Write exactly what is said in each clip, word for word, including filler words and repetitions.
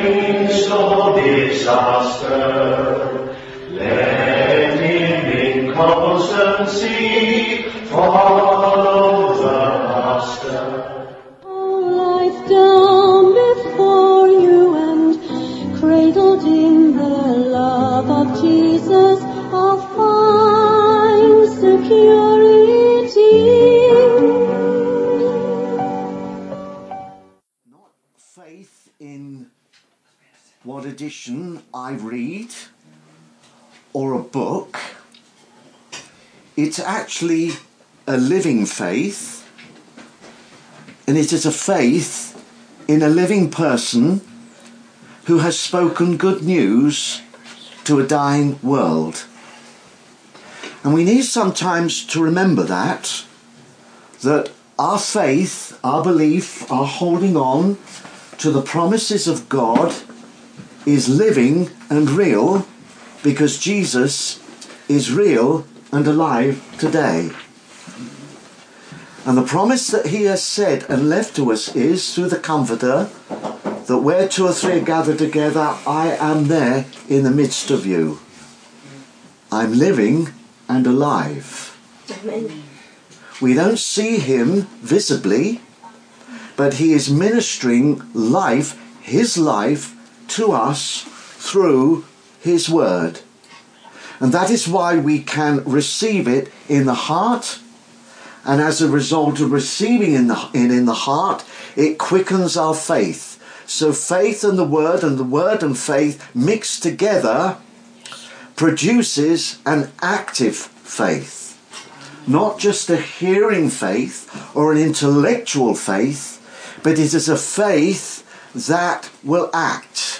midst of disaster, let him in constancy follow the Master. All life down before you and cradled in the love of Jesus, I'll find security. Not faith in what edition I read or a book. It's actually a living faith, and it is a faith in a living person who has spoken good news to a dying world. And we need sometimes to remember that, that our faith, our belief, our holding on to the promises of God is living and real because Jesus is real and alive today. And the promise that he has said and left to us is, through the Comforter, that where two or three are gathered together, I am there in the midst of you. I'm living and alive. Amen. We don't see him visibly, but he is ministering life, his life, to us through his word. And that is why we can receive it in the heart, and as a result of receiving in the, in, in the heart, it quickens our faith. So faith and the word and the word and faith mixed together produces an active faith. Not just a hearing faith or an intellectual faith, but it is a faith that will act.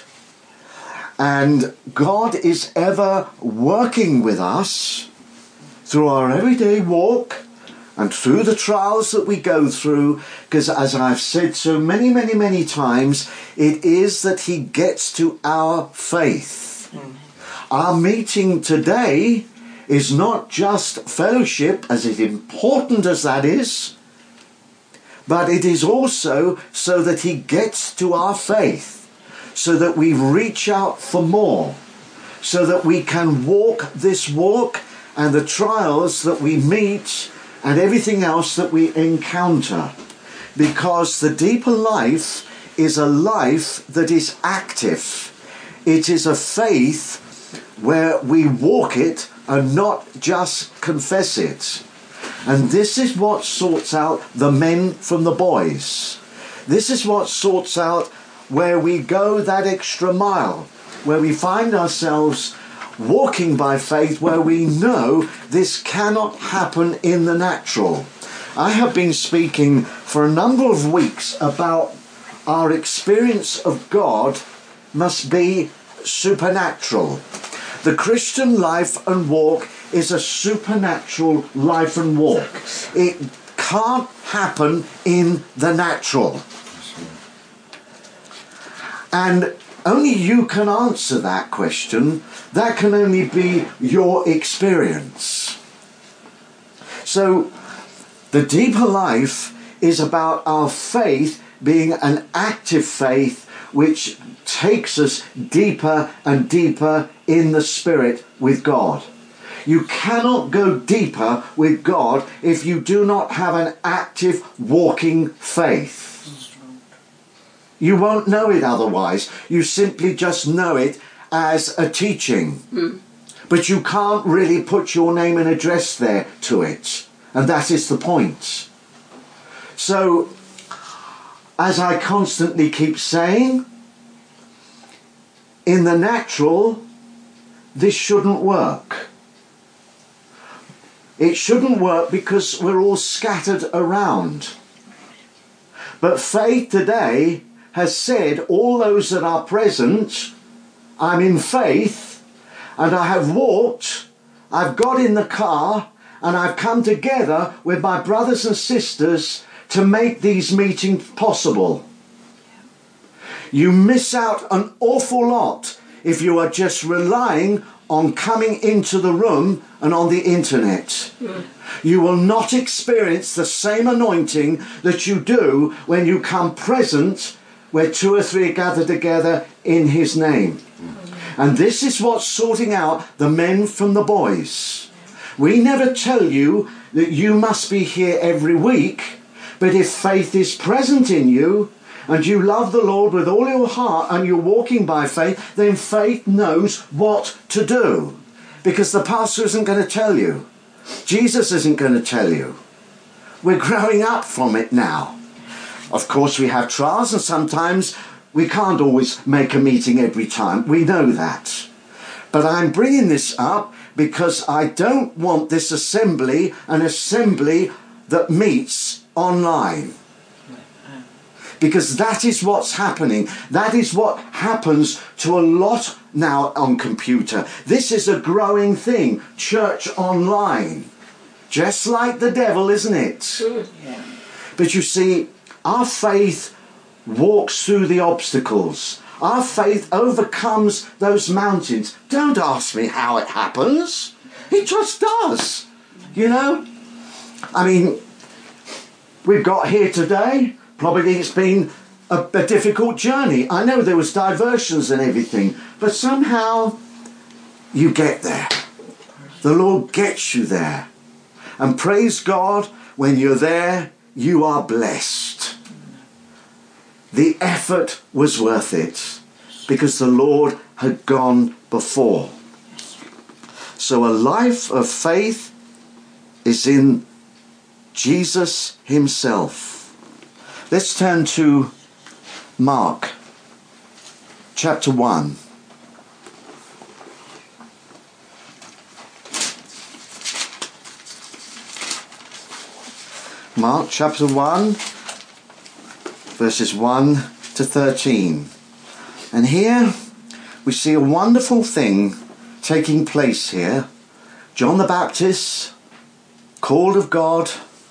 And God is ever working with us through our everyday walk and through the trials that we go through, because as I've said so many, many, many times, it is that he gets to our faith. Mm. Our meeting today is not just fellowship, as important as that is, but it is also so that he gets to our faith, so that we reach out for more, so that we can walk this walk and the trials that we meet and everything else that we encounter. Because the deeper life is a life that is active. It is a faith where we walk it and not just confess it. And this is what sorts out the men from the boys. This is what sorts out where we go that extra mile, where we find ourselves walking by faith, where we know this cannot happen in the natural. I have been speaking for a number of weeks about our experience of God must be supernatural. The Christian life and walk is a supernatural life and walk. It can't happen in the natural. And only you can answer that question. That can only be your experience. So the deeper life is about our faith being an active faith which takes us deeper and deeper in the Spirit with God. You cannot go deeper with God if you do not have an active walking faith. You won't know it otherwise. You simply just know it as a teaching. Mm. But you can't really put your name and address there to it. And that is the point. So, as I constantly keep saying, in the natural, this shouldn't work. It shouldn't work because we're all scattered around. But faith today has said, all those that are present, I'm in faith, and I have walked, I've got in the car, and I've come together with my brothers and sisters to make these meetings possible. You miss out an awful lot if you are just relying on coming into the room and on the internet. Mm. You will not experience the same anointing that you do when you come present where two or three are gathered together in his name. And this is what's sorting out the men from the boys. We never tell you that you must be here every week, but if faith is present in you and you love the Lord with all your heart and you're walking by faith, then faith knows what to do. Because the pastor isn't going to tell you. Jesus isn't going to tell you. We're growing up from it now. Of course, we have trials, and sometimes we can't always make a meeting every time. We know that. But I'm bringing this up because I don't want this assembly an assembly that meets online. Because that is what's happening. That is what happens to a lot now on computer. This is a growing thing. Church online. Just like the devil, isn't it? Yeah. But you see, our faith walks through the obstacles. Our faith overcomes those mountains. Don't ask me how it happens. It just does. You know? I mean, we've got here today. Probably it's been a, a difficult journey. I know there was diversions and everything. But somehow you get there. The Lord gets you there. And praise God, when you're there, you are blessed. The effort was worth it because the Lord had gone before. So a life of faith is in Jesus himself. Let's turn to Mark chapter one. Mark chapter one, verses one to thirteen. And here we see a wonderful thing taking place here. John the Baptist, called of God,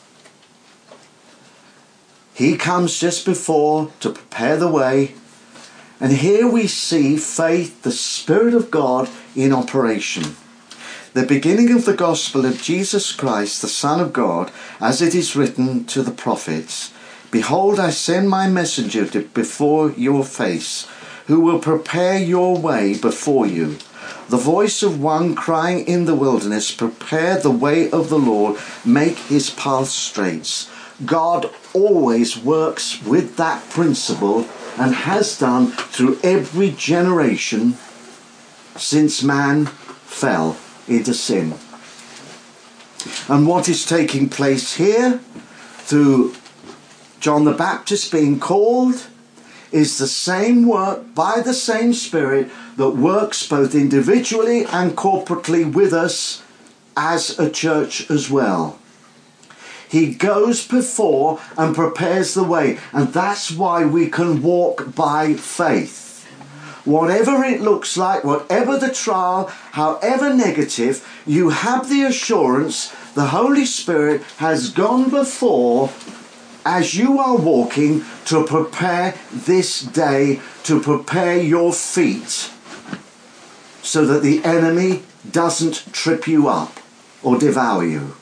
he comes just before to prepare the way. And here we see faith, the Spirit of God in operation. The beginning of the gospel of Jesus Christ, the Son of God, as it is written to the prophets, "Behold, I send my messenger to before your face, who will prepare your way before you. The voice of one crying in the wilderness, prepare the way of the Lord, make his path straight." God always works with that principle and has done through every generation since man fell into sin. And what is taking place here through John the Baptist being called is the same work by the same Spirit that works both individually and corporately with us as a church as well. He goes before and prepares the way, and that's why we can walk by faith. Whatever it looks like, whatever the trial, however negative, you have the assurance the Holy Spirit has gone before as you are walking to prepare this day, to prepare your feet so that the enemy doesn't trip you up or devour you.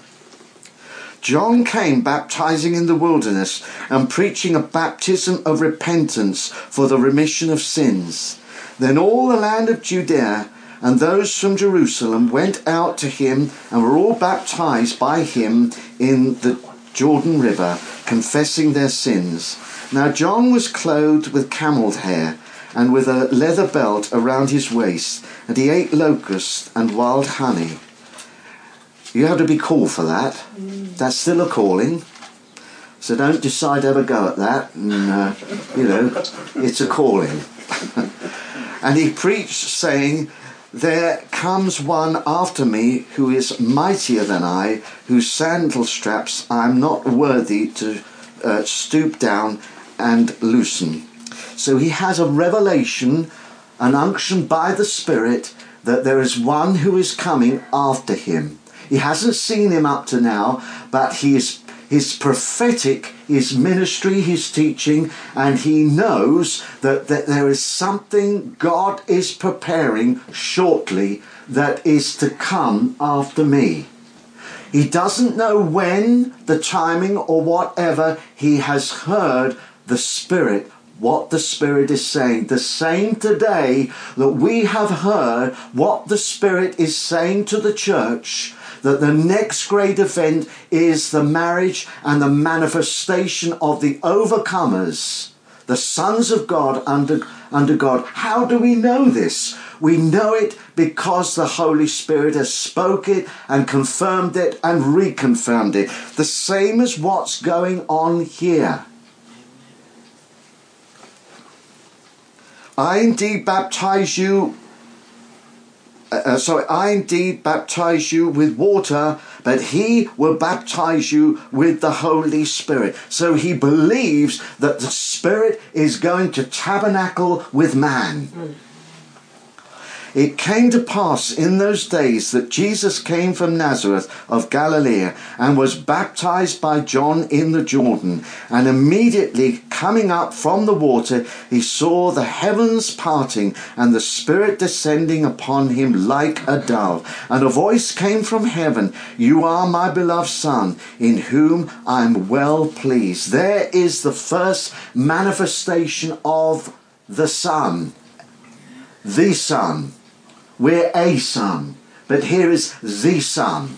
John came baptizing in the wilderness and preaching a baptism of repentance for the remission of sins. Then all the land of Judea and those from Jerusalem went out to him and were all baptized by him in the Jordan River, confessing their sins. Now John was clothed with camel's hair and with a leather belt around his waist, and he ate locusts and wild honey. You have to be called for that. Mm. That's still a calling. So don't decide to ever go at that. And, uh, you know, it's a calling. And he preached, saying, "There comes one after me who is mightier than I, whose sandal straps I am not worthy to uh, stoop down and loosen." So he has a revelation, an unction by the Spirit, that there is one who is coming after him. He hasn't seen him up to now, but he is, his prophetic, his ministry, his teaching, and he knows that, that there is something God is preparing shortly that is to come after me. He doesn't know when, the timing or whatever. He has heard the Spirit what the Spirit is saying. The same today that we have heard what the Spirit is saying to the church, that the next great event is the marriage and the manifestation of the overcomers, the sons of God under, under God. How do we know this? We know it because the Holy Spirit has spoke it and confirmed it and reconfirmed it. The same as what's going on here. I indeed baptize you Uh, sorry, I indeed baptize you with water, but he will baptize you with the Holy Spirit. So he believes that the Spirit is going to tabernacle with man. Mm. It came to pass in those days that Jesus came from Nazareth of Galilee and was baptized by John in the Jordan. And immediately coming up from the water, he saw the heavens parting and the Spirit descending upon him like a dove. And a voice came from heaven, "You are my beloved Son, in whom I am well pleased." There is the first manifestation of the Son. The Son. We're a son, but here is the Son.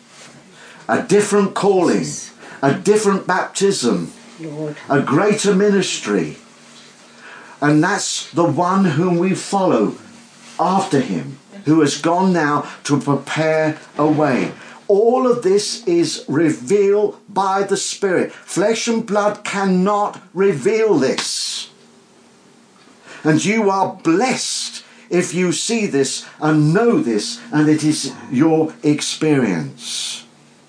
A different calling, a different baptism, Lord. A greater ministry. And that's the one whom we follow after him, who has gone now to prepare a way. All of this is revealed by the Spirit. Flesh and blood cannot reveal this. And you are blessed if you see this and know this, and it is your experience.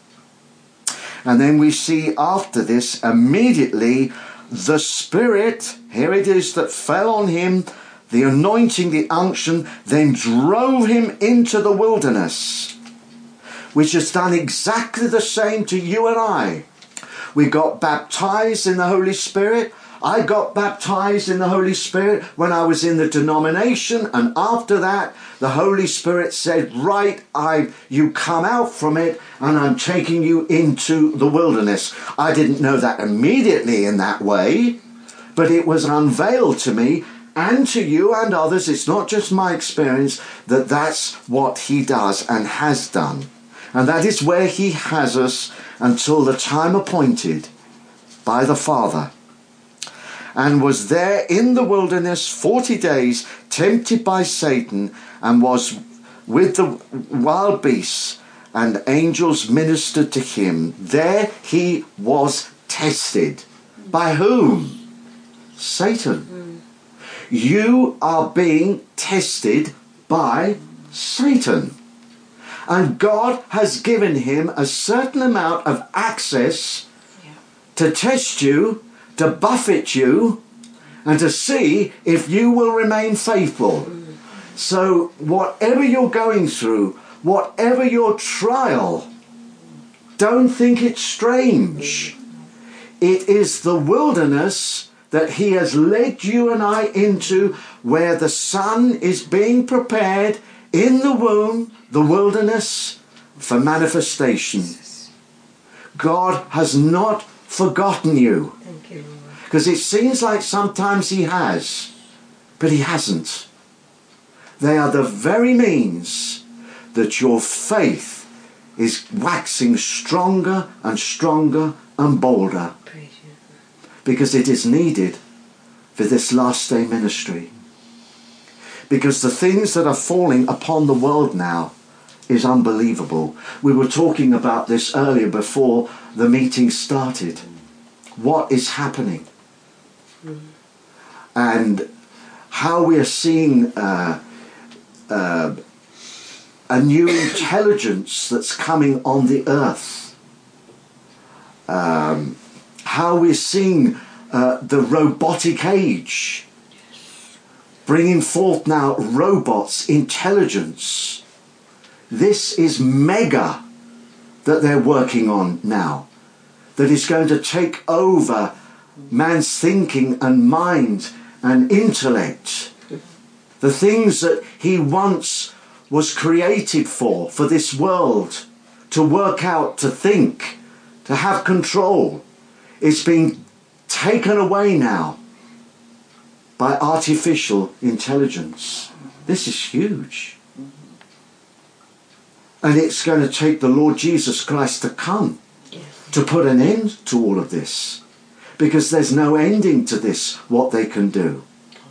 And then we see after this, immediately, the Spirit, here it is, that fell on him, the anointing, the unction, then drove him into the wilderness, which has done exactly the same to you and I. We got baptized in the Holy Spirit. I got baptized in the Holy Spirit when I was in the denomination, and after that the Holy Spirit said, right, I, you come out from it and I'm taking you into the wilderness. I didn't know that immediately in that way, but it was unveiled to me and to you and others. It's not just my experience, that that's what he does and has done. And that is where he has us until the time appointed by the Father. And was there in the wilderness forty days, tempted by Satan, and was with the wild beasts, and angels ministered to him. There he was tested. By whom? Satan. Mm. You are being tested by Satan. And God has given him a certain amount of access yeah. to test you, to buffet you, and to see if you will remain faithful. So whatever you're going through, whatever your trial, don't think it's strange. It is the wilderness that he has led you and I into, where the Son is being prepared in the womb, the wilderness, for manifestation. God has not forgotten you. Thank you, Lord. Because it seems like sometimes he has, but he hasn't. They are the very means that your faith is waxing stronger and stronger and bolder. Because it is needed for this last day ministry. Because the things that are falling upon the world now is unbelievable. We were talking about this earlier before the meeting started. What is happening? Mm. And how we are seeing uh, uh, a new intelligence that's coming on the earth. Um, how we're seeing uh, the robotic age, bringing forth now robots, intelligence. This is mega that they're working on now, that is going to take over man's thinking and mind and intellect. The things that he once was created for, for this world, to work out, to think, to have control, it's being taken away now. by artificial intelligence. This is huge. And it's going to take the Lord Jesus Christ to come to put an end to all of this. Because there's no ending to this, what they can do.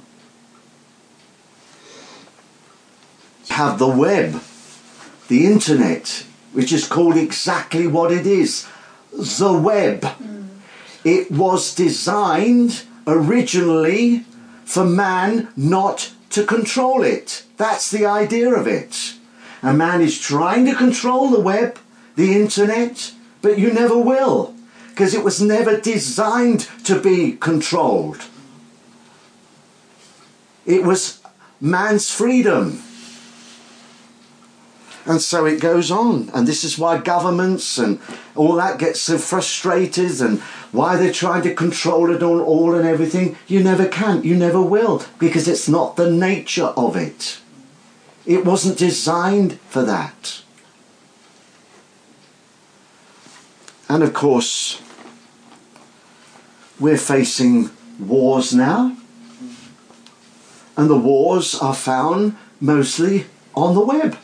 Have the web, the internet, which is called exactly what it is, the web. Mm. It was designed originally for man not to control it. That's the idea of it. And man is trying to control the web, the internet, but you never will, because it was never designed to be controlled. It was man's freedom. And so it goes on. And this is why governments and all that gets so frustrated, and why they're trying to control it all, all and everything. You never can. You never will. Because it's not the nature of it. It wasn't designed for that. And of course, we're facing wars now. And the wars are found mostly on the web.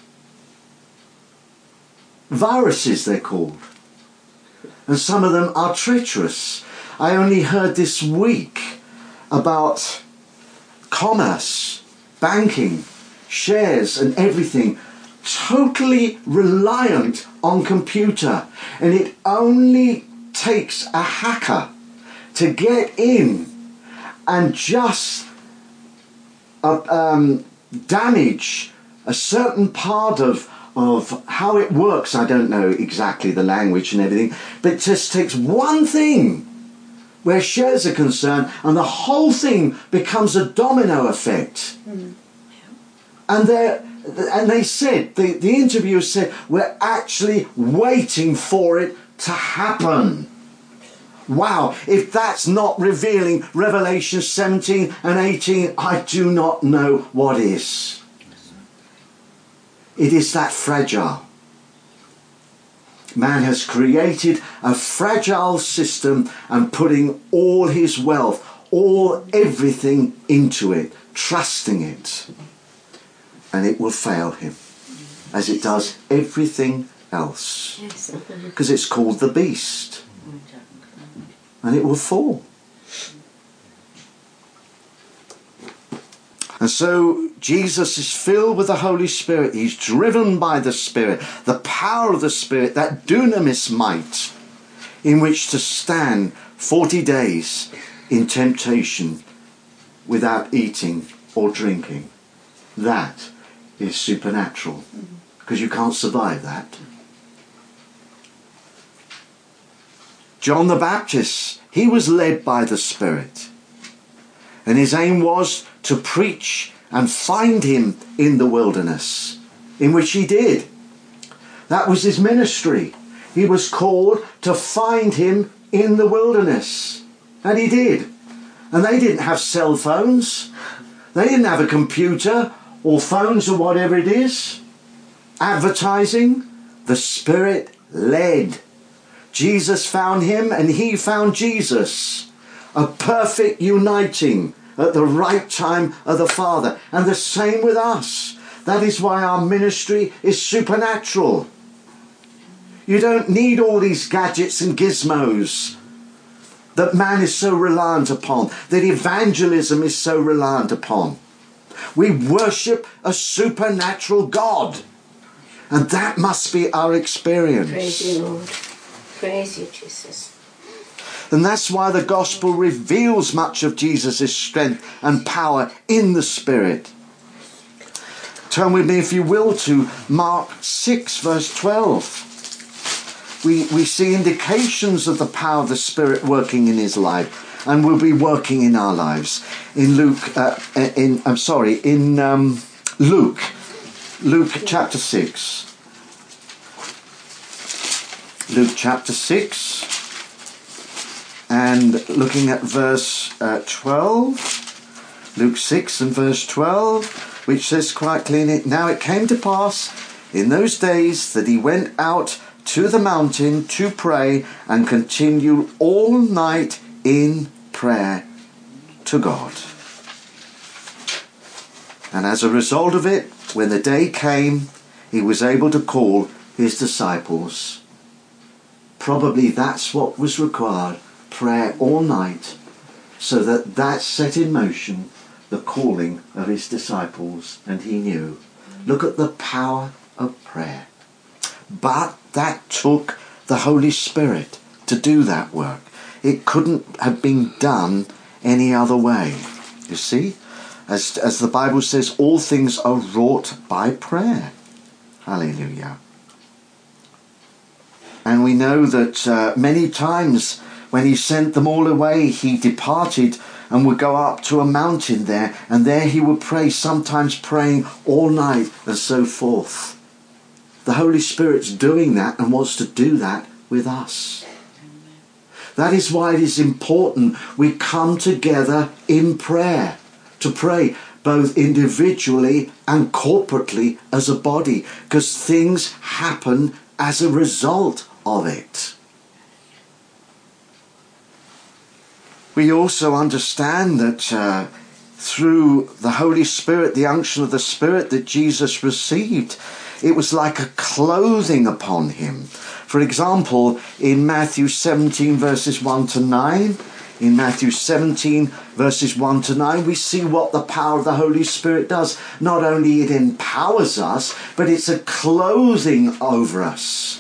Viruses, they're called. And some of them are treacherous. I only heard this week about commerce, banking, shares and everything, totally reliant on computer. And it only takes a hacker to get in and just uh, um, damage a certain part of of how it works. I don't know exactly the language and everything, but it just takes one thing where shares are concerned and the whole thing becomes a domino effect. Mm. And they and they said, the, the interviewer said, we're actually waiting for it to happen. Wow, if that's not revealing Revelation seventeen and eighteen, I do not know what is. It is that fragile. Man has created a fragile system and putting all his wealth, all everything into it, trusting it. And it will fail him, as it does everything else. Because it's called the beast. And it will fall. And so Jesus is filled with the Holy Spirit. He's driven by the Spirit, the power of the Spirit, that dunamis might, in which to stand forty days in temptation without eating or drinking. That is supernatural, because you can't survive that. John the Baptist, he was led by the Spirit. And his aim was to preach and find him in the wilderness, in which he did. That was his ministry. He was called to find him in the wilderness. And he did. And they didn't have cell phones. They didn't have a computer or phones or whatever it is. Advertising. The Spirit led. Jesus found him and he found Jesus. A perfect uniting at the right time of the Father. And the same with us. That is why our ministry is supernatural. You don't need all these gadgets and gizmos that man is so reliant upon, that evangelism is so reliant upon. We worship a supernatural God. And that must be our experience. Praise you, Lord. Praise you, Jesus. And that's why the gospel reveals much of Jesus' strength and power in the Spirit. Turn with me, if you will, to Mark six, verse twelve. We, we see indications of the power of the Spirit working in his life, and will be working in our lives. In Luke, uh, in I'm sorry, in um, Luke, Luke chapter six. Luke chapter six. And looking at verse uh, twelve, Luke six and verse twelve, which says quite clearly, now it came to pass in those days that he went out to the mountain to pray and continued all night in prayer to God. And as a result of it, when the day came, he was able to call his disciples. Probably that's what was required, prayer all night, so that that set in motion the calling of his disciples, and he knew. Look at the power of prayer. But that took the Holy Spirit to do that work. It couldn't have been done any other way. You see, as, as the Bible says, all things are wrought by prayer. Hallelujah. And we know that uh, many times when he sent them all away, he departed and would go up to a mountain there, and there he would pray, sometimes praying all night and so forth. The Holy Spirit's doing that and wants to do that with us. That is why it is important we come together in prayer, to pray both individually and corporately as a body, because things happen as a result of it. We also understand that uh, through the Holy Spirit, the unction of the Spirit that Jesus received, it was like a clothing upon him. For example, in Matthew seventeen verses one to nine, in Matthew seventeen verses one to nine, we see what the power of the Holy Spirit does. Not only it empowers us, but it's a clothing over us.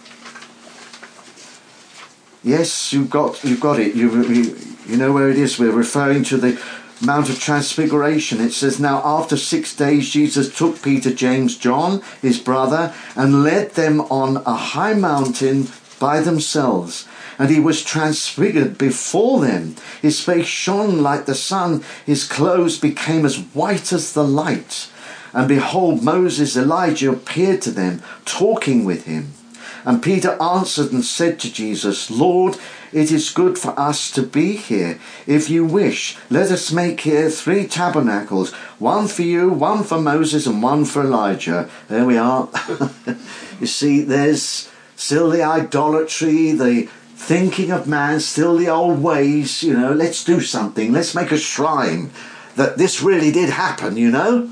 Yes, you've got you've got it. You, you, you know where it is. We're referring to the Mount of Transfiguration. It says, now after six days Jesus took Peter, James, John, his brother, and led them on a high mountain by themselves. And he was transfigured before them. His face shone like the sun. His clothes became as white as the light. And behold, Moses, Elijah appeared to them, talking with him. And Peter answered and said to Jesus, Lord, it is good for us to be here. If you wish, let us make here three tabernacles, one for you, one for Moses, and one for Elijah. There we are. You see, there's still the idolatry, the thinking of man, still the old ways. You know, let's do something. Let's make a shrine that this really did happen, you know.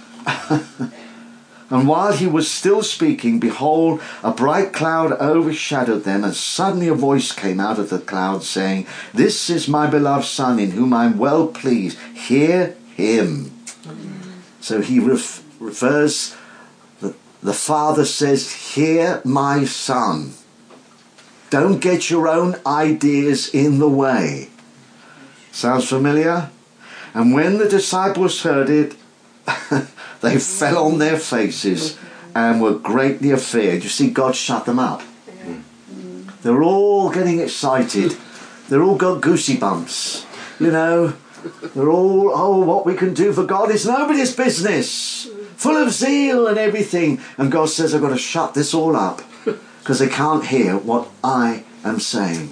And while he was still speaking, behold, a bright cloud overshadowed them, and suddenly a voice came out of the cloud saying, This is my beloved Son, in whom I am well pleased. Hear him. Amen. So he ref- refers, the, the Father says, Hear my Son. Don't get your own ideas in the way. Sounds familiar? And when the disciples heard it, they fell on their faces and were greatly afraid. You see, God shut them up. They're all getting excited. They're all got goosey bumps. You know, they're all, oh, what we can do for God is nobody's business. Full of zeal and everything. And God says, I've got to shut this all up because they can't hear what I am saying.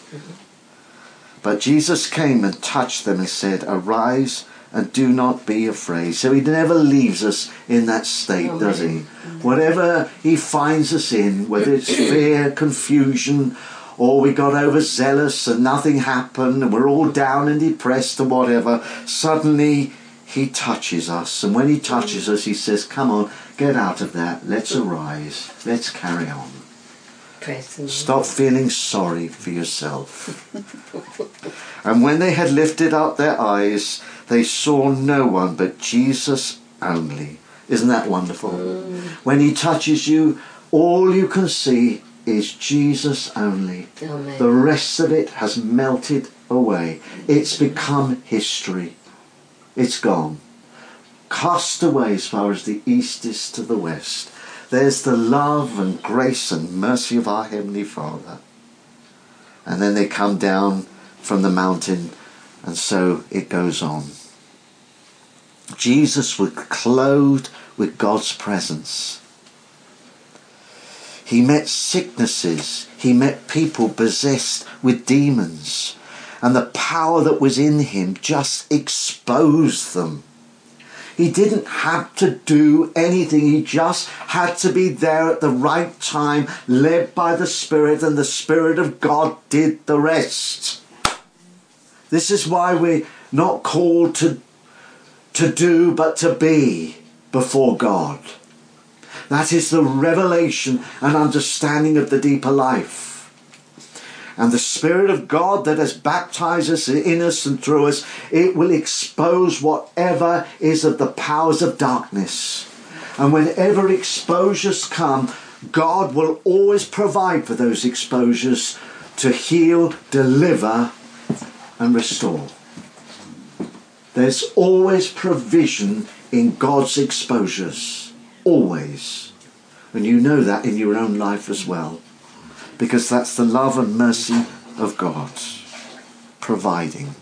But Jesus came and touched them and said, Arise and do not be afraid. So he never leaves us in that state, does he? Whatever he finds us in, whether it's fear, confusion, or we got overzealous and nothing happened and we're all down and depressed or whatever, suddenly he touches us. And when he touches us, he says, come on, get out of that. Let's arise. Let's carry on. Stop feeling sorry for yourself. And when they had lifted up their eyes, they saw no one but Jesus only. Isn't that wonderful? Mm. When he touches you, all you can see is Jesus only. Amen. The rest of it has melted away. It's become history. It's gone. Cast away as far as the east is to the west. There's the love and grace and mercy of our Heavenly Father. And then they come down from the mountain, and so it goes on. Jesus was clothed with God's presence. He met sicknesses. He met people possessed with demons. And the power that was in him just exposed them. He didn't have to do anything. He just had to be there at the right time, led by the Spirit, and the Spirit of God did the rest. This is why we're not called to to do but to be before God. That is the revelation and understanding of the deeper life. And the Spirit of God that has baptized us in us and through us, it will expose whatever is of the powers of darkness. And whenever exposures come, God will always provide for those exposures to heal, deliver, and restore. There's always provision in God's exposures. Always. And you know that in your own life as well. Because that's the love and mercy of God. Providing.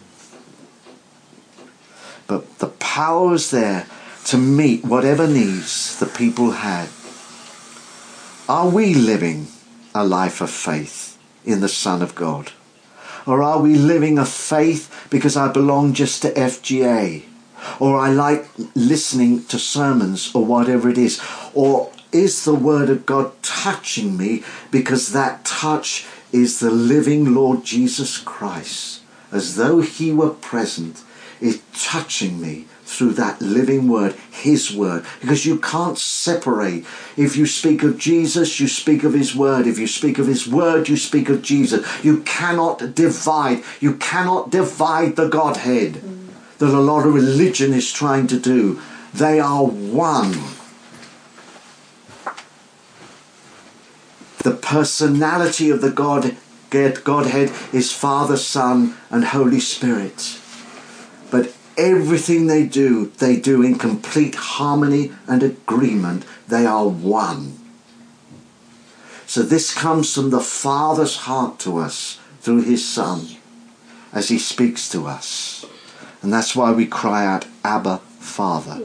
But the power is there to meet whatever needs the people had. Are we living a life of faith in the Son of God? Or are we living a faith because I belong just to F G A? Or I like listening to sermons or whatever it is? Or is the Word of God touching me because that touch is the living Lord Jesus Christ, as though he were present, is touching me through that living Word, his Word. Because you can't separate. If you speak of Jesus, you speak of his Word. If you speak of his Word, you speak of Jesus. You cannot divide. You cannot divide the Godhead mm. that a lot of religion is trying to do. They are one. The personality of the God, Godhead is Father, Son, and Holy Spirit. But everything they do, they do in complete harmony and agreement. They are one. So this comes from the Father's heart to us through his Son as he speaks to us. And that's why we cry out, Abba, Father.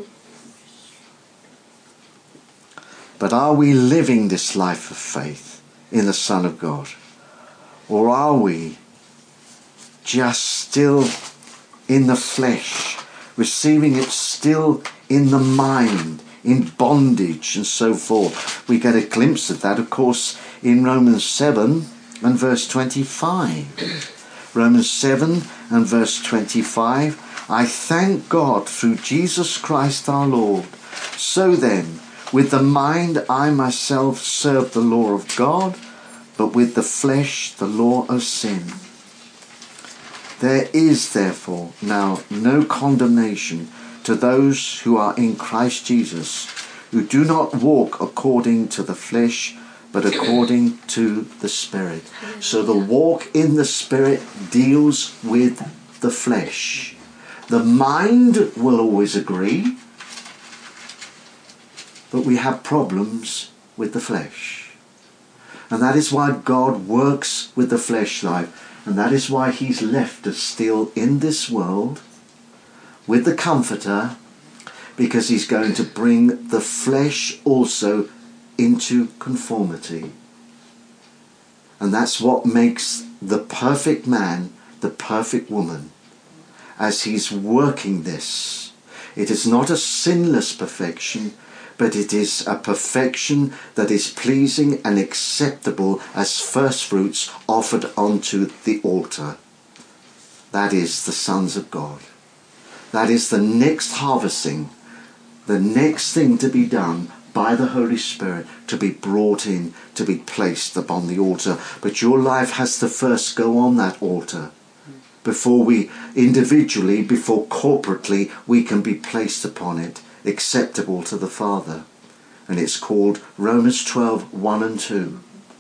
But are we living this life of faith in the Son of God? Or are we just still in the flesh, receiving it still in the mind, in bondage and so forth? We get a glimpse of that, of course, in Romans seven and verse twenty-five. Romans seven and verse twenty-five. I thank God through Jesus Christ our Lord. So then, with the mind I myself serve the law of God, but with the flesh the law of sin. There is therefore now no condemnation to those who are in Christ Jesus, who do not walk according to the flesh, but according to the Spirit. So the walk in the Spirit deals with the flesh. The mind will always agree, but we have problems with the flesh. And that is why God works with the flesh life. And that is why he's left us still in this world with the Comforter, because he's going to bring the flesh also into conformity. And that's what makes the perfect man the perfect woman. As he's working this, it is not a sinless perfection, but it is a perfection that is pleasing and acceptable as first fruits offered onto the altar. That is the sons of God. That is the next harvesting, the next thing to be done by the Holy Spirit, to be brought in, to be placed upon the altar. But your life has to first go on that altar before we individually, before corporately, we can be placed upon it, acceptable to the Father. And it's called Romans twelve, one and two.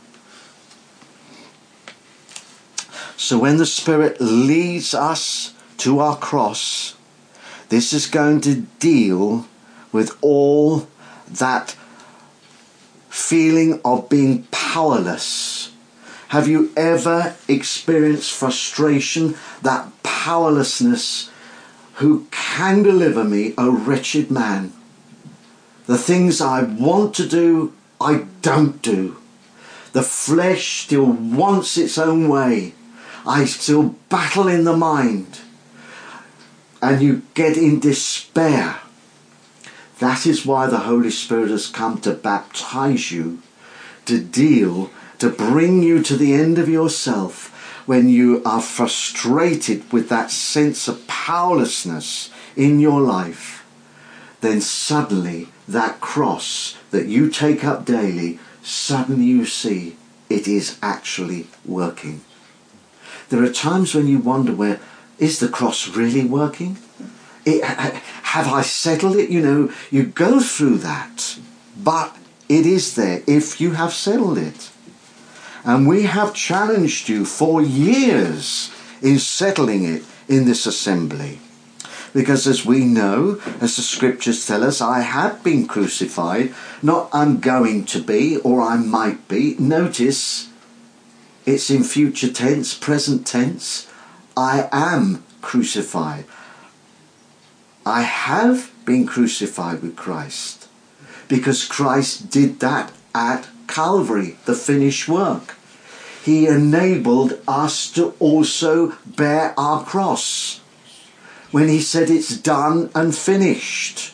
So when the Spirit leads us to our cross, this is going to deal with all that feeling of being powerless. Have you ever experienced frustration, that powerlessness? Who can deliver me, O wretched man? The things I want to do, I don't do. The flesh still wants its own way. I still battle in the mind. And you get in despair. That is why the Holy Spirit has come to baptize you, to deal, to bring you to the end of yourself, when you are frustrated with that sense of powerlessness in your life, then suddenly that cross that you take up daily, suddenly you see it is actually working. There are times when you wonder, where is the cross really working? It, have I settled it? You know, you go through that, but it is there if you have settled it. And we have challenged you for years in settling it in this assembly. Because as we know, as the scriptures tell us, I have been crucified, not I'm going to be or I might be. Notice it's in future tense, present tense. I am crucified. I have been crucified with Christ because Christ did that at Calvary, the finished work. He enabled us to also bear our cross when he said it's done and finished.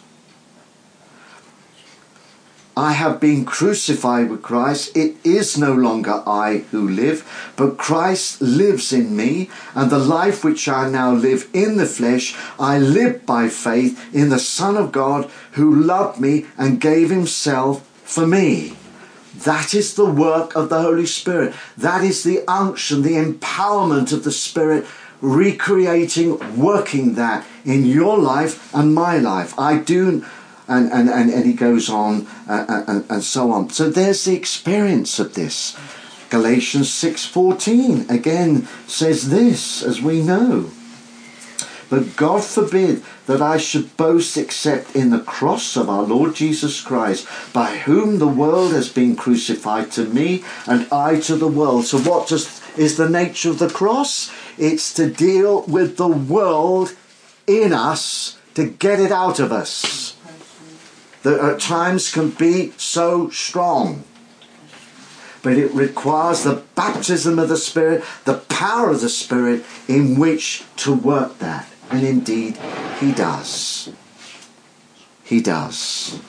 I have been crucified with Christ. It is no longer I who live, but Christ lives in me, and the life which I now live in the flesh, I live by faith in the Son of God who loved me and gave himself for me. That is the work of the Holy Spirit. That is the unction, the empowerment of the Spirit, recreating, working that in your life and my life. I do, and, and, and, and he goes on uh, and, and so on. So there's the experience of this. Galatians six fourteen again says this, as we know. But God forbid that I should boast except in the cross of our Lord Jesus Christ, by whom the world has been crucified to me and I to the world. So what does, is the nature of the cross? It's to deal with the world in us, to get it out of us. That at times can be so strong. But it requires the baptism of the Spirit, the power of the Spirit in which to work that. And indeed, he does. He does.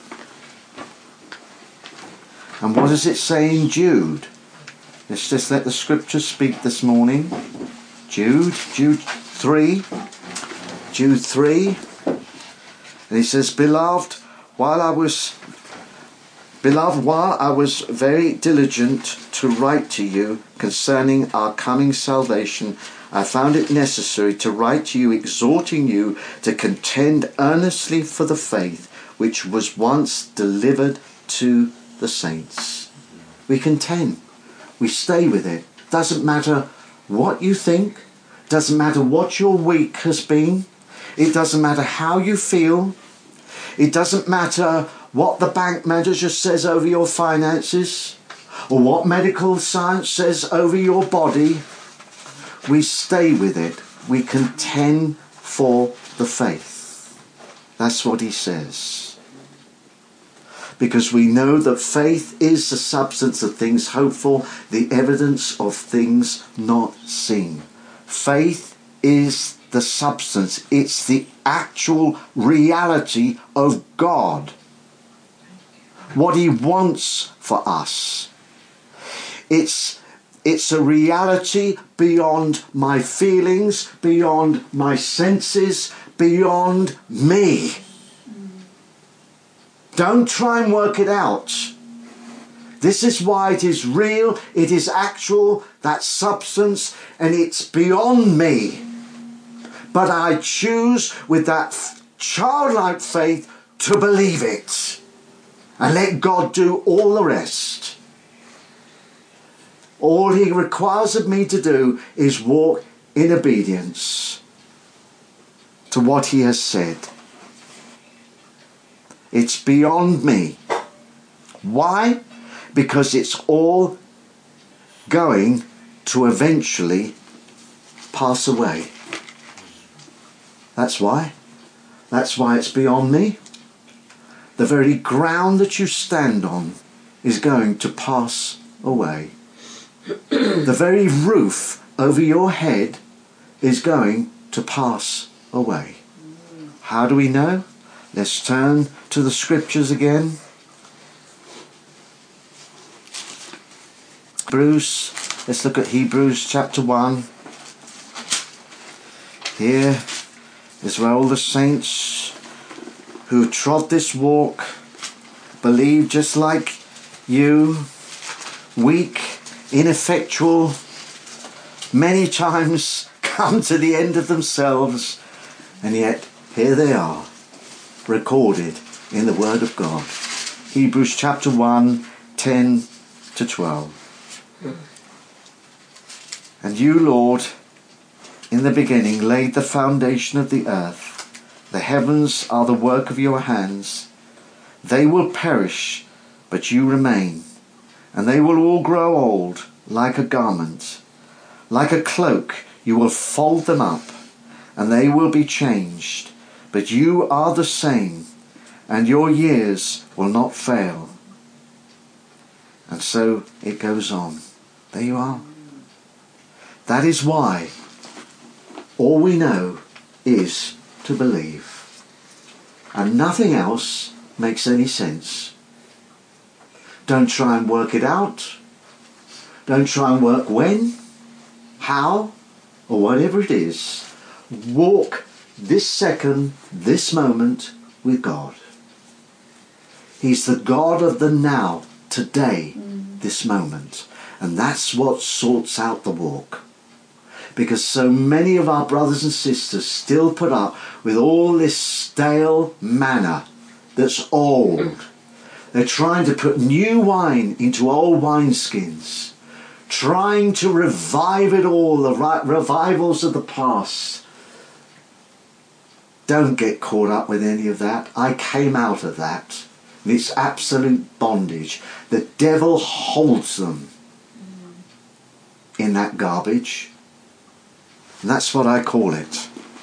And what does it say in Jude? Let's just let the scripture speak this morning. Jude, Jude three. Jude three. And he says, Beloved, while I was... Beloved, while I was very diligent to write to you concerning our coming salvation, I found it necessary to write to you, exhorting you to contend earnestly for the faith which was once delivered to the saints. We contend. We stay with it. Doesn't matter what you think. Doesn't matter what your week has been. It doesn't matter how you feel. It doesn't matter what the bank manager says over your finances, or what medical science says over your body. We stay with it. We contend for the faith. That's what he says. Because we know that faith is the substance of things hoped for, the evidence of things not seen. Faith is the substance. It's the actual reality of God. What he wants for us. It's, it's a reality beyond my feelings, beyond my senses, beyond me. Don't try and work it out. This is why it is real, it is actual, that substance, and it's beyond me. But I choose with that childlike faith to believe it. And let God do all the rest. All he requires of me to do is walk in obedience to what he has said. It's beyond me. Why? Because it's all going to eventually pass away. That's why. That's why it's beyond me. The very ground that you stand on is going to pass away. The very roof over your head is going to pass away. How do we know? Let's turn to the scriptures again. Hebrews Let's look at Hebrews chapter one. Here is where all the saints who trod this walk, believed just like you, weak, ineffectual, many times come to the end of themselves, and yet here they are, recorded in the Word of God. Hebrews chapter one, ten to twelve. And you, Lord, in the beginning laid the foundation of the earth. The heavens are the work of your hands. They will perish, but you remain, and they will all grow old like a garment. Like a cloak you will fold them up, and they will be changed. But you are the same, and your years will not fail. And so it goes on. There you are. That is why all we know is to believe. And nothing else makes any sense. Don't try and work it out. Don't try and work when, how, or whatever it is. Walk this second, this moment with God. He's the God of the now, today, mm. this moment. And that's what sorts out the walk. Because so many of our brothers and sisters still put up with all this stale manna that's old. They're trying to put new wine into old wineskins, trying to revive it all, the revivals of the past. Don't get caught up with any of that. I came out of that. It's absolute bondage. The devil holds them in that garbage. And that's what I call it.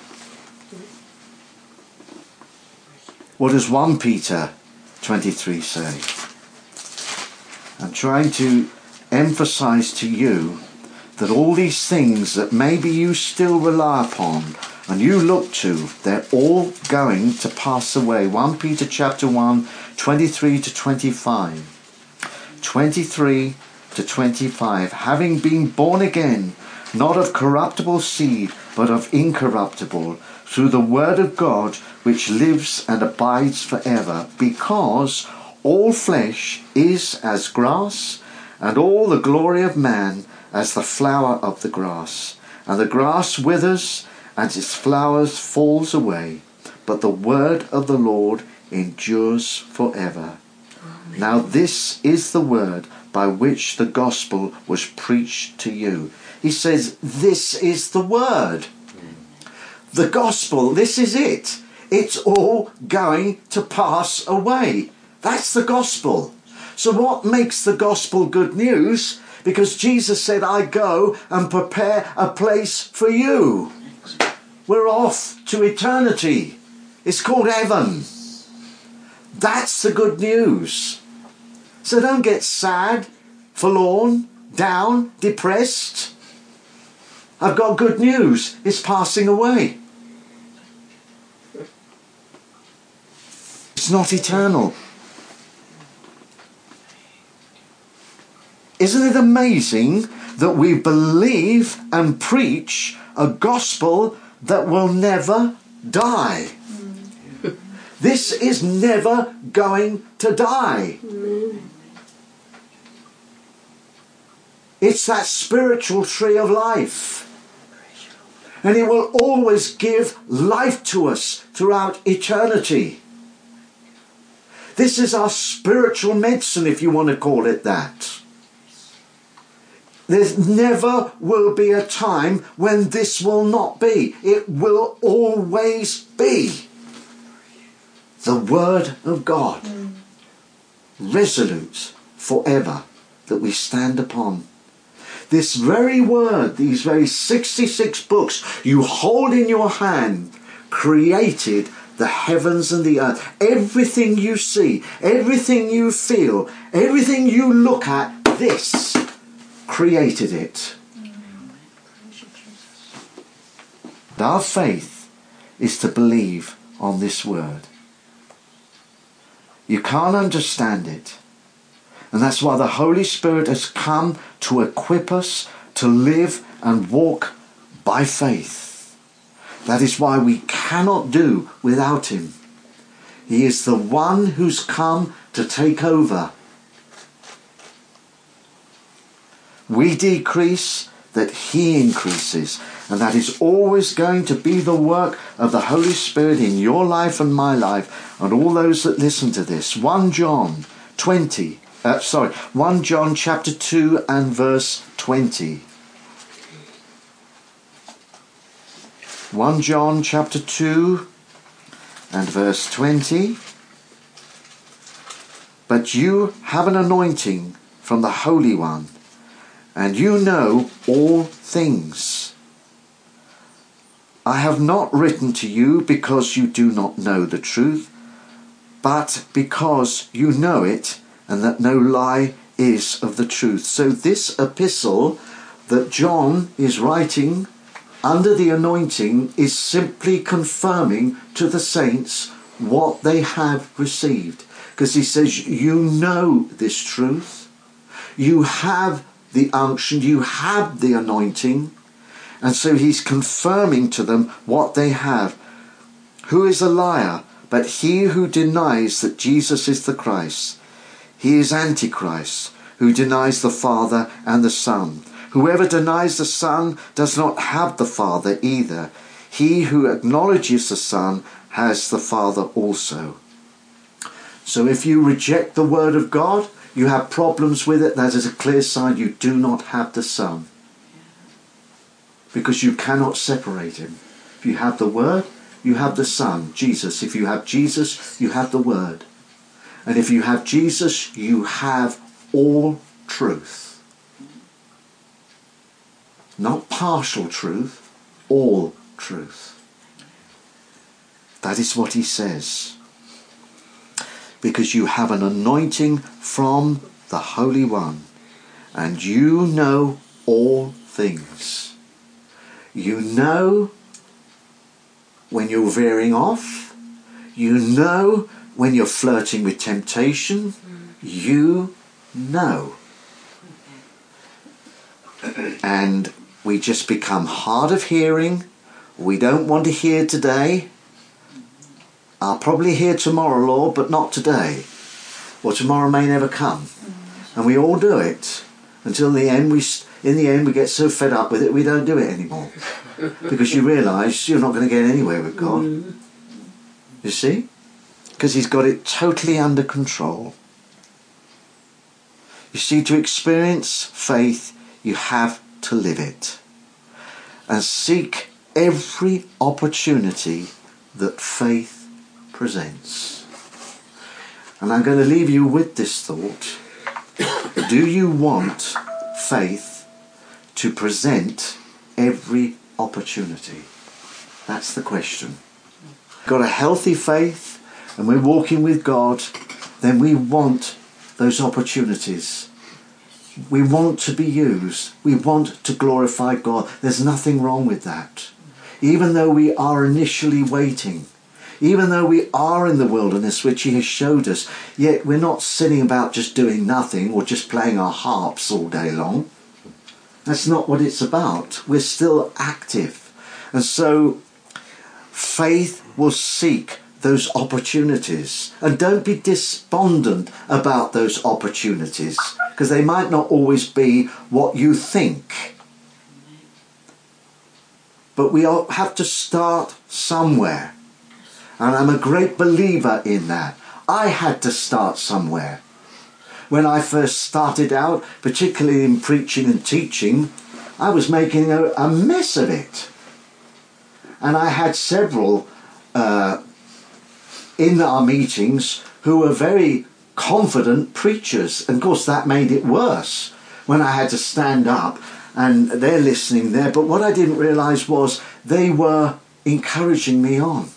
What does First Peter twenty-three say? I'm trying to emphasize to you that all these things that maybe you still rely upon and you look to, they're all going to pass away. First Peter chapter one, twenty-three to twenty-five. twenty-three to twenty-five. Having been born again, not of corruptible seed, but of incorruptible, through the word of God, which lives and abides forever, because all flesh is as grass, and all the glory of man as the flower of the grass. And the grass withers, and its flowers falls away, but the word of the Lord endures forever. Amen. Now this is the word by which the gospel was preached to you. He says, this is the word. The gospel, this is it. It's all going to pass away. That's the gospel. So what makes the gospel good news? Because Jesus said, I go and prepare a place for you. We're off to eternity. It's called heaven. That's the good news. So don't get sad, forlorn, down, depressed. I've got good news. It's passing away. It's not eternal. Isn't it amazing that we believe and preach a gospel that will never die? Mm. This is never going to die. Mm. It's that spiritual tree of life. And it will always give life to us throughout eternity. This is our spiritual medicine, if you want to call it that. There never will be a time when this will not be. It will always be. The Word of God. Mm. Resolute forever that we stand upon. This very word, these very sixty-six books you hold in your hand, created the heavens and the earth. Everything you see, everything you feel, everything you look at, this created it. And our faith is to believe on this word. You can't understand it And that's why the Holy Spirit has come to equip us to live and walk by faith. That is why we cannot do without him. He is the one who's come to take over. We decrease, that he increases. And that is always going to be the work of the Holy Spirit in your life and my life and all those that listen to this. First John twenty, uh, sorry, First John chapter two and verse twenty. First John chapter two and verse twenty. But you have an anointing from the Holy One, and you know all things. I have not written to you because you do not know the truth, but because you know it, and that no lie is of the truth. So this epistle that John is writing under the anointing is simply confirming to the saints what they have received. Because he says, you know this truth, you have the unction, you have the anointing, and so he's confirming to them what they have. Who is a liar but he who denies that Jesus is the Christ? He is Antichrist, who denies the Father and the Son. Whoever denies the Son does not have the Father either. He who acknowledges the Son has the Father also. So if you reject the word of God, you have problems with it, that is a clear sign you do not have the Son. Because you cannot separate him. If you have the word, you have the Son, Jesus. If you have Jesus, you have the word. And if you have Jesus, you have all truth. Not partial truth, all truth. That is what he says. Because you have an anointing from the Holy One, and you know all things. You know when you're veering off. You know when you're flirting with temptation. You know. And we just become hard of hearing. We don't want to hear today. I'll probably hear tomorrow, Lord, but not today. Or tomorrow may never come. And we all do it. Until the end, we, in the end, we get so fed up with it, we don't do it anymore. Because you realise you're not going to get anywhere with God. You see? Because he's got it totally under control. You see, to experience faith, you have to live it. And seek every opportunity that faith presents. And I'm going to leave you with this thought. Do you want faith to present every opportunity? That's the question. Got a healthy faith and we're walking with God, then we want those opportunities. We want to be used. We want to glorify God. There's nothing wrong with that. Even though we are initially waiting, even though we are in the wilderness, which he has showed us, yet we're not sitting about just doing nothing or just playing our harps all day long. That's not what it's about. We're still active. And so faith will seek those opportunities. And don't be despondent about those opportunities, because they might not always be what you think. But we all have to start somewhere. And I'm a great believer in that. I had to start somewhere. When I first started out, particularly in preaching and teaching, I was making a, a mess of it. And I had several uh, in our meetings who were very confident preachers. And of course that made it worse when I had to stand up and they're listening there. But what I didn't realise was they were encouraging me on.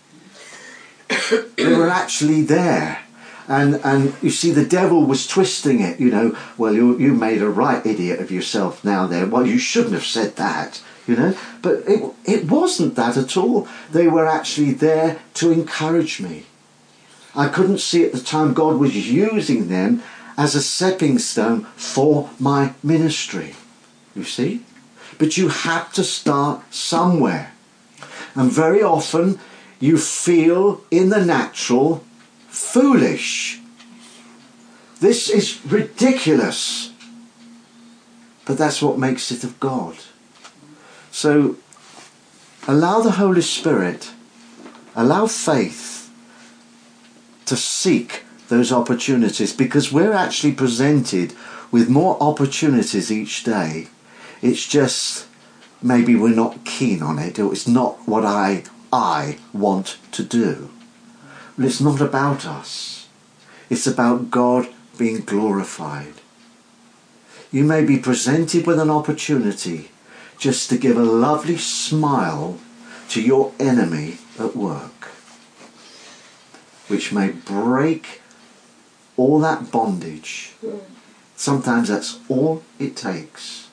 They were actually there. And and you see, the devil was twisting it, you know. Well, you you made a right idiot of yourself now there. Well, you shouldn't have said that, you know. But it it wasn't that at all. They were actually there to encourage me. I couldn't see at the time God was using them as a stepping stone for my ministry. You see? But you have to start somewhere. And very often you feel in the natural foolish. This is ridiculous. But that's what makes it of God. So allow the Holy Spirit, allow faith to seek those opportunities, because we're actually presented with more opportunities each day. It's just maybe we're not keen on it, or it's not what I I want to do. But it's not about us. It's about God being glorified. You may be presented with an opportunity just to give a lovely smile to your enemy at work, which may break all that bondage. Sometimes that's all it takes.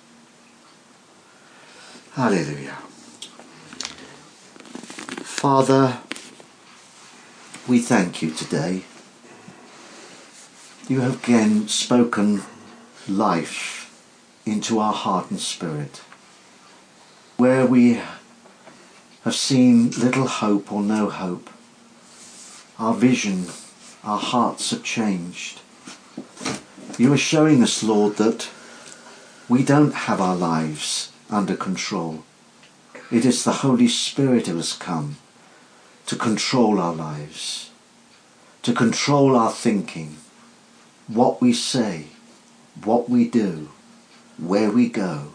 Hallelujah. Father, we thank you today. You have again spoken life into our heart and spirit. Where we have seen little hope or no hope, our vision, our hearts have changed. You are showing us, Lord, that we don't have our lives under control. It is the Holy Spirit who has come to control our lives, to control our thinking, what we say, what we do, where we go.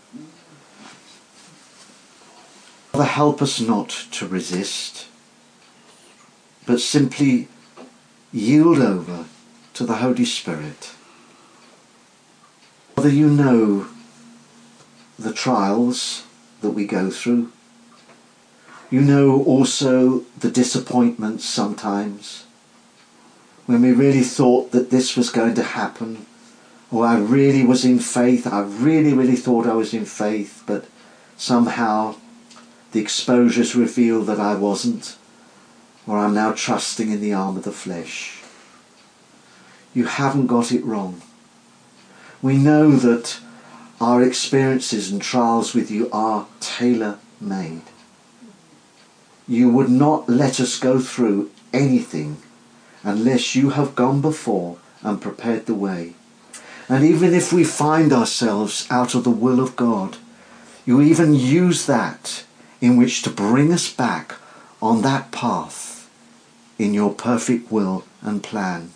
Father, help us not to resist, but simply yield over to the Holy Spirit. Father, you know the trials that we go through. You know also the disappointments sometimes, when we really thought that this was going to happen, or I really was in faith, I really, really thought I was in faith, but somehow the exposures reveal that I wasn't, or I'm now trusting in the arm of the flesh. You haven't got it wrong. We know that our experiences and trials with you are tailor-made. You would not let us go through anything unless you have gone before and prepared the way. And even if we find ourselves out of the will of God, you even use that in which to bring us back on that path in your perfect will and plan.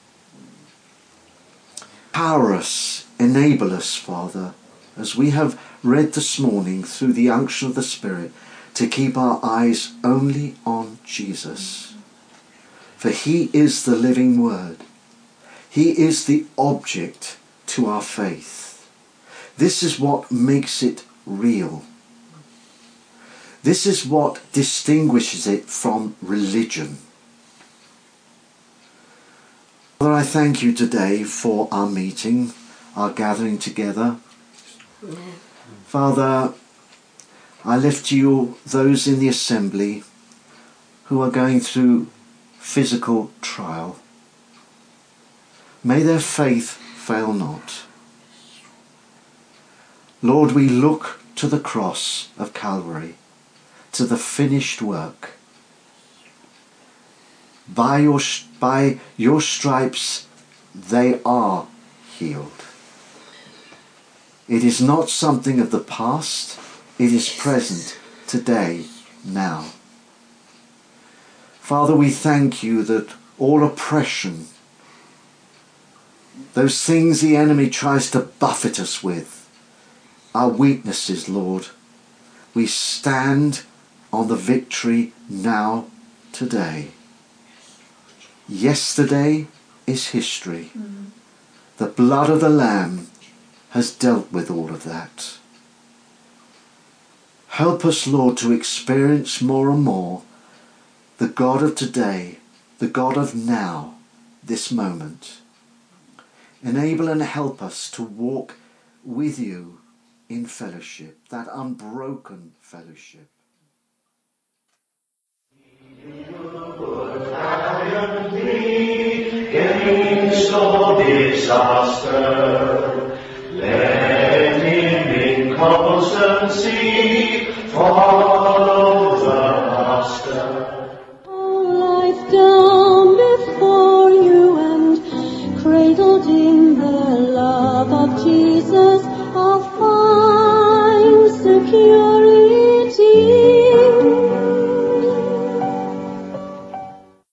Empower us, enable us, Father, as we have read this morning through the unction of the Spirit, to keep our eyes only on Jesus. For he is the living word. He is the object to our faith. This is what makes it real. This is what distinguishes it from religion. Father, I thank you today for our meeting, our gathering together. Yeah. Father, I lift to you those in the assembly who are going through physical trial. May their faith fail not. Lord, we look to the cross of Calvary, to the finished work. By your, by your stripes they are healed. It is not something of the past. It is present today, now. Father, we thank you that all oppression, those things the enemy tries to buffet us with, our weaknesses, Lord, we stand on the victory now, today. Yesterday is history. Mm-hmm. The blood of the Lamb has dealt with all of that. Help us, Lord, to experience more and more the God of today, the God of now, this moment. Enable and help us to walk with you in fellowship, that unbroken fellowship. Against all this disaster. Let him in constancy follow the Master. All life down before you and cradled in the love of Jesus.